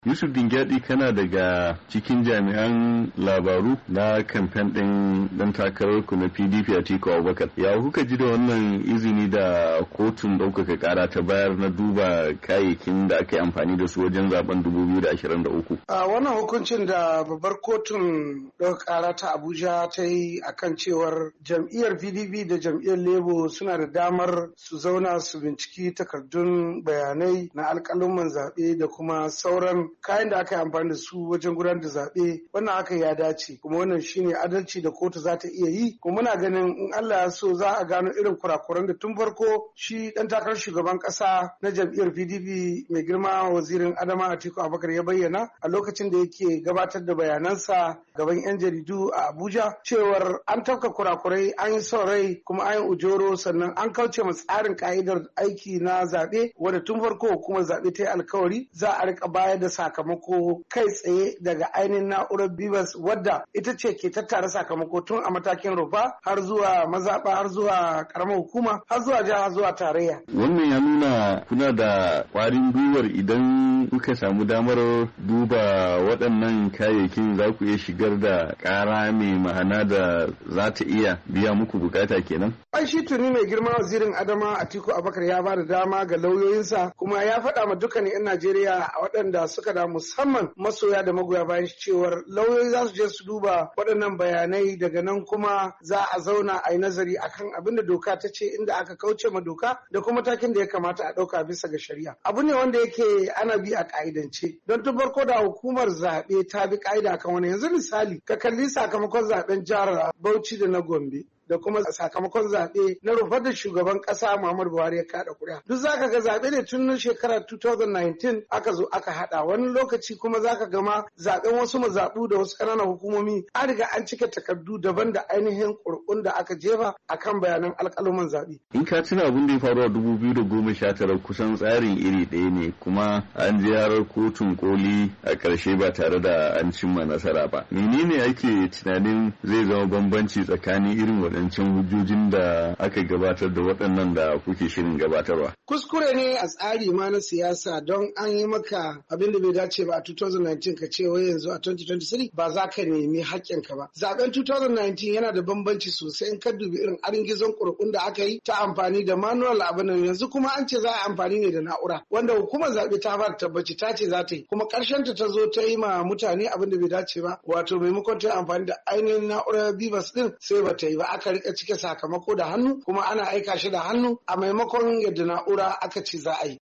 Yusuf Dingyadi kana daga cikin jami'an labaru na kamfen ɗin ɗan takararku na PDP Atiku Abubakar. Ya kuka ji da wannan izini da kotun ɗaukaka ƙara ta bayar na duba kayayyakin da aka yi amfani da su wajen zaben 2023? A wannan hukuncin da babbar kotun ɗaukaka ƙara ta Abuja ta yi akan cewar jam'iyyar PDP da jam'iyyar Labour suna da damar su zauna su binciki takardun bayanai na alƙaluman zaɓe da kuma sauran kayan da aka yi amfani da su wajen gudanar da zaɓe. Wannan haka ya dace kuma wannan shine adalci da kotu za ta iya yi, kuma muna ganin in Allah ya so za a gano irin kurakuran da tun farko shi ɗan takarar shugaban ƙasa na jam'iyyar PDP mai girma wazirin Adama Atiku Abubakar ya bayyana a lokacin da yake gabatar da bayanansa gaban 'yan jaridu a Abuja cewar an tafka kurakurai, an yi son rai kuma an yi ujoro, sannan an kauce ma tsarin ka'idar aiki na zaɓe wanda tun farko hukumar zaɓe ta yi alkawari za a rika bayar da sakamako kai tsaye daga ainihin na'urar BVAS wadda ita ce ke tattara sakamako tun a matakin rufa har zuwa mazaɓa har zuwa ƙaramar hukuma har zuwa jiha zuwa tarayya. Wannan ya nuna kuna da ƙwarin gwiwar idan kuka samu damar duba waɗannan kayayyakin za ku iya shigar da ƙara mai ma'ana da za ta iya biya muku bukata kenan? Ai shi tuni mai girma wazirin Adama Atiku Abubakar ya ba da dama ga lauyoyinsa kuma ya faɗa ma dukkanin 'yan Najeriya waɗanda suka da musamman masoya da magoya bayan cewar lauyoyi za su je su duba waɗannan bayanai, daga nan kuma za a zauna a yi nazari akan abin da doka ta ce inda aka kauce ma doka da kuma matakin da ya kamata a ɗauka bisa ga shari'a. Abu ne wanda yake ana bi a ƙa'idance don tun farko da hukumar zaɓe ta bi ƙa'ida kan wani. Yanzu misali ka kalli sakamakon zaɓen jihar Bauchi da na Gombe da kuma sakamakon zaɓe na rufar da shugaban ƙasa Muhammadu Buhari ya kaɗa ƙuri'a. Duk zaka ga zaɓe ne tun shekarar 2019 aka zo aka haɗa, wani lokaci kuma zaka ga ma zaɓen wasu mazaɓu da wasu ƙananan hukumomi an riga an cike takardu daban da ainihin ƙurƙun da aka jefa akan bayanan alƙaluman zaɓe. In ka tuna abin da ya faru a 2019 kusan tsarin iri ɗaya ne kuma an je har kotun koli a ƙarshe ba tare da an cimma nasara ba. Menene ake tunanin zai zama bambanci tsakanin irin waɗannan hujjojin da aka gabatar da waɗannan da kuke shirin gabatarwa? Kuskure ne a tsari ma na siyasa don an yi maka abin da bai dace ba a 2019 ka ce wai yanzu a 2023 ba za ka nemi haƙƙinka ba. Zaben 2019 yana da bambanci sosai in ka dubi irin aringizon ƙuri'un da aka yi ta amfani da manual abin nan, yanzu kuma an ce za a amfani ne da na'ura wanda hukumar zaɓe ta fara tabbaci ta ce za ta yi, kuma ƙarshen ta zo ta yi ma mutane abin da bai dace ba, wato maimakon ta amfani da ainihin na'urar BVAS din sai ba ta yi ba, aka rika cike sakamako da hannu kuma ana aika shi da hannu a maimakon yadda na'ura aka ce za a yi.